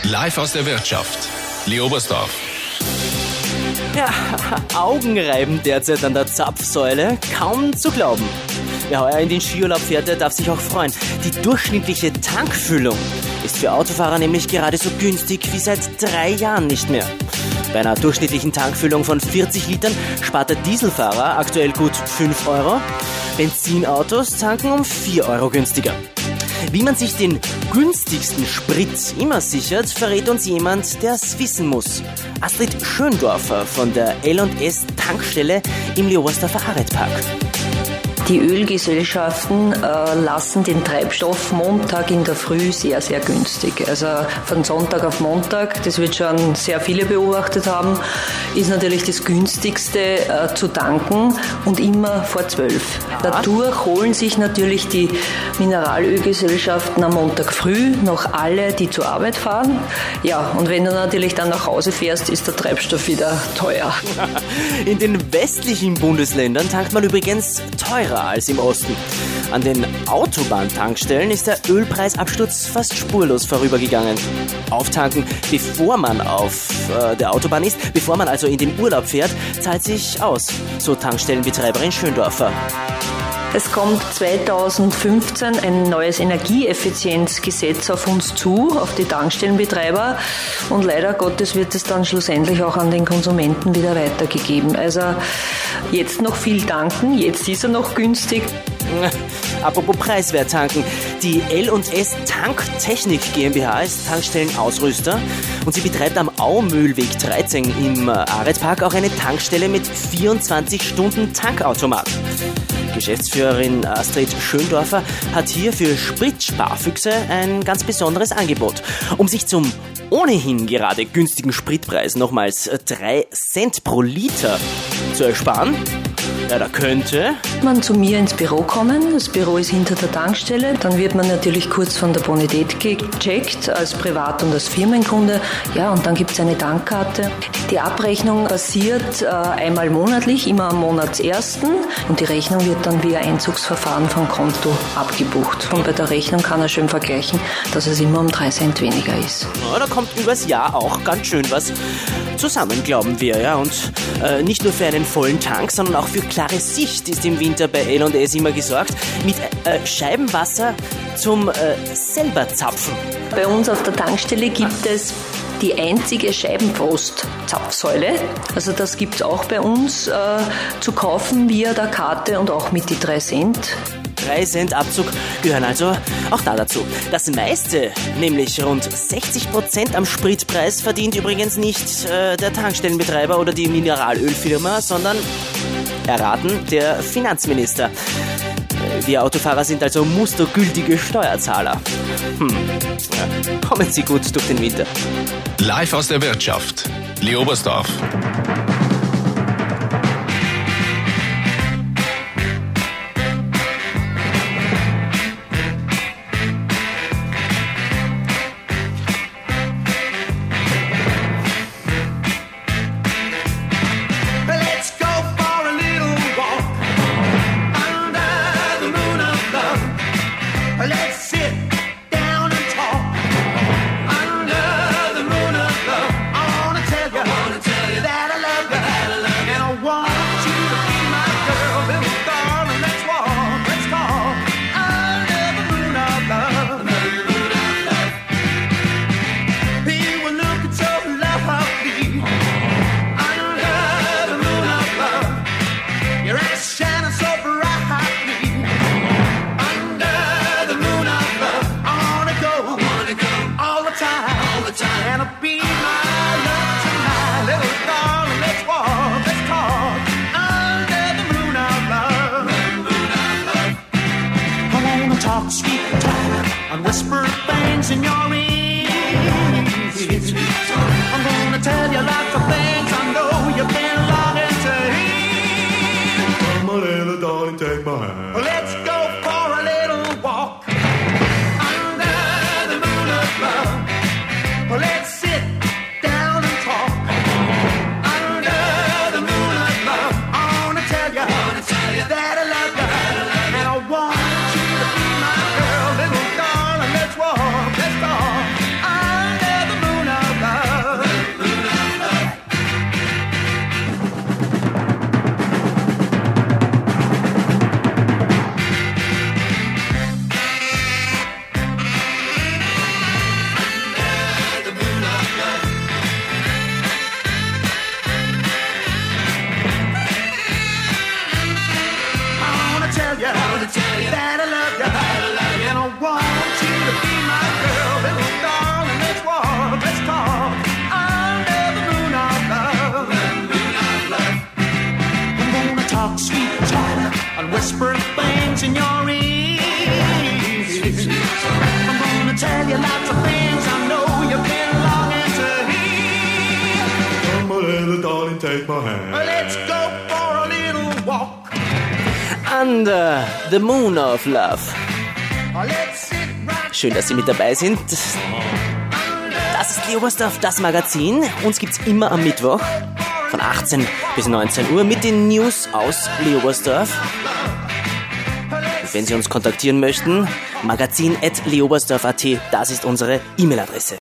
Live aus der Wirtschaft. Lee Oberstdorf. Ja, Augenreiben derzeit an der Zapfsäule, kaum zu glauben. Wer heuer in den Skiurlaub fährt, der darf sich auch freuen. Die durchschnittliche Tankfüllung ist für Autofahrer nämlich gerade so günstig wie seit 3 Jahren nicht mehr. Bei einer durchschnittlichen Tankfüllung von 40 Litern spart der Dieselfahrer aktuell gut 5 Euro. Benzinautos tanken um 4 Euro günstiger. Wie man sich den günstigsten Sprit immer sichert, verrät uns jemand, der es wissen muss. Astrid Schöndorfer von der L&S Tankstelle im Lee Oberstdorfer Aretpark. Die Ölgesellschaften lassen den Treibstoff Montag in der Früh sehr, sehr günstig. Also von Sonntag auf Montag, das wird schon sehr viele beobachtet haben, ist natürlich das günstigste zu tanken und immer vor 12. Ja. Dadurch holen sich natürlich die Mineralölgesellschaften am Montag früh noch alle, die zur Arbeit fahren. Ja, und wenn du natürlich dann nach Hause fährst, ist der Treibstoff wieder teuer. In den westlichen Bundesländern tankt man übrigens teurer als im Osten. An den Autobahntankstellen ist der Ölpreisabsturz fast spurlos vorübergegangen. Auftanken, bevor man auf der Autobahn ist, bevor man also in den Urlaub fährt, zahlt sich aus, so Tankstellenbetreiberin Schöndorfer. Es kommt 2015 ein neues Energieeffizienzgesetz auf uns zu, auf die Tankstellenbetreiber, und leider Gottes wird es dann schlussendlich auch an den Konsumenten wieder weitergegeben. Also jetzt noch viel tanken, jetzt ist er noch günstig. Apropos preiswert tanken, die L&S Tanktechnik GmbH ist Tankstellenausrüster und sie betreibt am Aumühlweg 13 im Aretpark auch eine Tankstelle mit 24 Stunden Tankautomat. Geschäftsführerin Astrid Schöndorfer hat hier für Spritsparfüchse ein ganz besonderes Angebot. Um sich zum ohnehin gerade günstigen Spritpreis nochmals 3 Cent pro Liter zu ersparen, ja, da könnte man zu mir ins Büro kommen. Das Büro ist hinter der Tankstelle. Dann wird man natürlich kurz von der Bonität gecheckt, als Privat- und als Firmenkunde. Ja, und dann gibt es eine Tankkarte. Die Abrechnung passiert einmal monatlich, immer am Monatsersten. Und die Rechnung wird dann via Einzugsverfahren vom Konto abgebucht. Und bei der Rechnung kann er schön vergleichen, dass es immer um 3 Cent weniger ist. Ja, da kommt übers Jahr auch ganz schön was zusammen, glauben wir. Ja. Und nicht nur für einen vollen Tank, sondern auch für klare Sicht ist im Winter bei L&S immer gesorgt. Mit Scheibenwasser zum selber zapfen. Bei uns auf der Tankstelle gibt es die einzige Scheibenfrost-Zapfsäule. Also das gibt es auch bei uns zu kaufen via der Karte und auch mit die 3 Cent. 3 Cent Abzug gehören also auch da dazu. Das meiste, nämlich rund 60% am Spritpreis, verdient übrigens nicht der Tankstellenbetreiber oder die Mineralölfirma, sondern, erraten, der Finanzminister. Wir Autofahrer sind also mustergültige Steuerzahler. Ja, kommen Sie gut durch den Winter. Live aus der Wirtschaft. Lee Oberstdorf. Let's sit down and talk under the moon of love. I wanna tell you that I love you, and I want you to be my girl, little darling. Let's walk, let's talk under the moon of love. People look at your lovely under the moon of love. Your eyes shining so brightly. And I'll be my love tonight, little darling. Let's walk, let's talk under the moon of love. I wanna talk sweet talk and whisper things in your ear. I'm gonna tell you lots of things I know you've been longing to hear. Come on, little darling, take my hand. Let's go for a little walk under the moon of love. Let's sit down and talk under the moon of love. I wanna tell you that I love you, and I want you to be my girl, little darling. Let's walk, let's talk in your ears. I'm gonna tell you lots of things I know you've been longing to hear. Come on, little darling, take my hand. Let's go for a little walk. Under the Moon of Love. Let's sit right. Schön, dass Sie mit dabei sind. Das ist Leo Oberstdorf, das Magazin. Uns gibt's immer am Mittwoch von 18 bis 19 Uhr mit den News aus Leo Oberstdorf. Wenn Sie uns kontaktieren möchten, magazin@leoberstdorf.at, das ist unsere E-Mail-Adresse.